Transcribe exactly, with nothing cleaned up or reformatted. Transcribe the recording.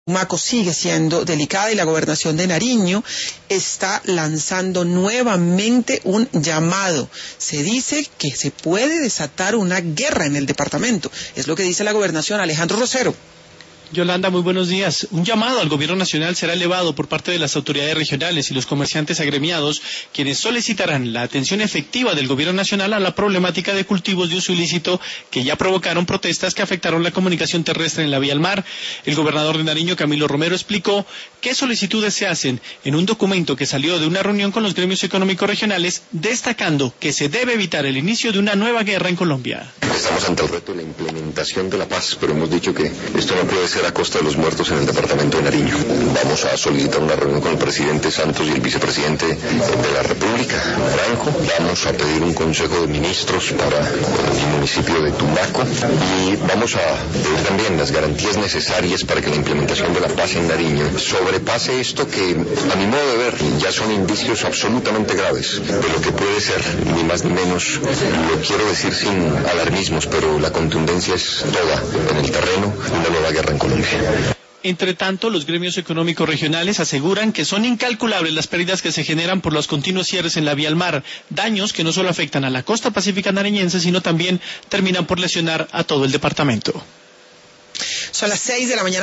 Tumaco sigue siendo delicada y la gobernación de Nariño está lanzando nuevamente un llamado. Se dice que se puede desatar una guerra en el departamento. Es lo que dice la gobernación. Alejandro Rosero. Yolanda, muy buenos días. Un llamado al gobierno nacional será elevado por parte de las autoridades regionales y los comerciantes agremiados, quienes solicitarán la atención efectiva del gobierno nacional a la problemática de cultivos de uso ilícito que ya provocaron protestas que afectaron la comunicación terrestre en la vía al mar. El gobernador de Nariño, Camilo Romero, explicó qué solicitudes se hacen en un documento que salió de una reunión con los gremios económicos regionales, destacando que se debe evitar el inicio de una nueva guerra en Colombia. Estamos ante el reto de la implementación de la paz, pero hemos dicho que esto no puede ser a costa de los muertos en el departamento de Nariño. Vamos a solicitar una reunión con el presidente Santos y el vicepresidente de la República, Franco. Vamos a pedir un consejo de ministros para el municipio de Tumaco y vamos a pedir también las garantías necesarias para que la implementación de la paz en Nariño sobrepase esto que, a mi modo de ver, ya son indicios absolutamente graves de lo que puede ser, ni más ni menos. Lo quiero decir sin alarmismos, pero la contundencia es toda en el terreno, una nueva guerra en Colombia. Entre tanto, los gremios económicos regionales aseguran que son incalculables las pérdidas que se generan por los continuos cierres en la vía al mar, daños que no solo afectan a la costa pacífica nariñense, sino también terminan por lesionar a todo el departamento. Son las seis de la mañana.